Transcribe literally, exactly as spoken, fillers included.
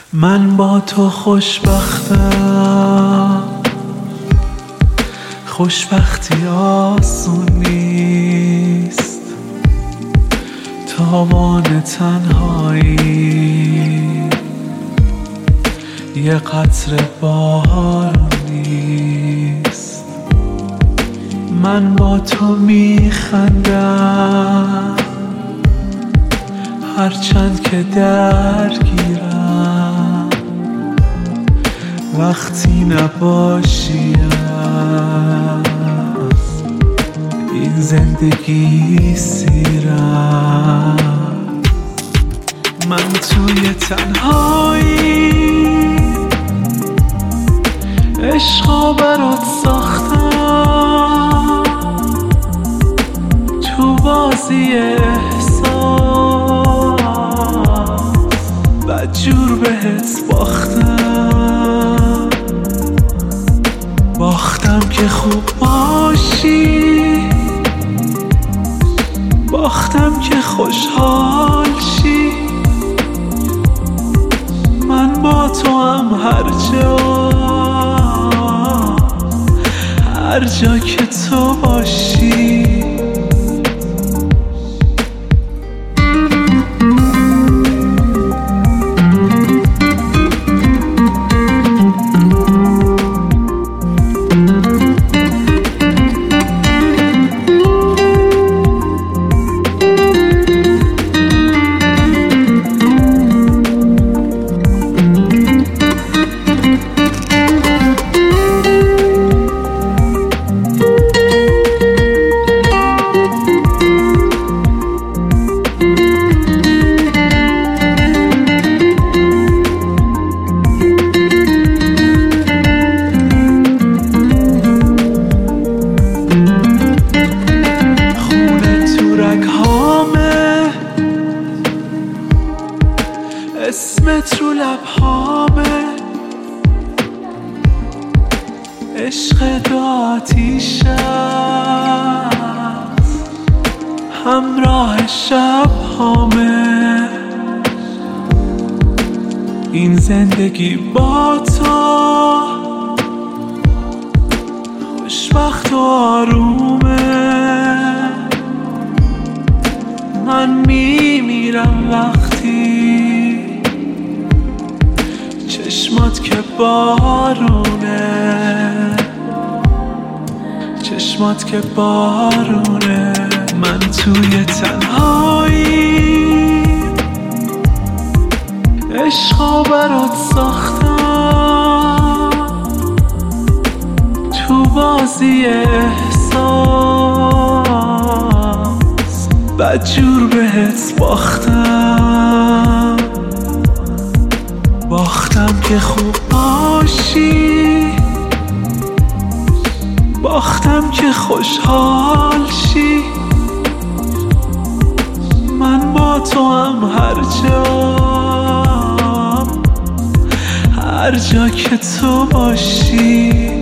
من با تو خوشبختم، خوشبختی آسون نیست، تاوان تنهایی یه قطره بارون نیست. من با تو میخندم هرچند که درگیرم، وقتی نباشی از این زندگی سیرم. من توی تنهایی عشقا برات ساختم، تو بازی احساس بدجور بهت باختم. باختم که خوب باشی، باختم که خوشحال شی. من با تو هم هر جا هر جا که تو باشی. اسمت رو لبهامه، عشق دو آتیش است، همراه شب هامه. این زندگی با تو خوشبخت و آرومه. من میمیرم وقتی چشمات که بارونه، چشمات که بارونه. من توی تنهایی عشقا برات ساختم، تو بازی احساس بدجور بهت باختم. باختم که خوب باشی، باختم که خوشحال شی. من با تو هم هر جا هر جا که تو باشی.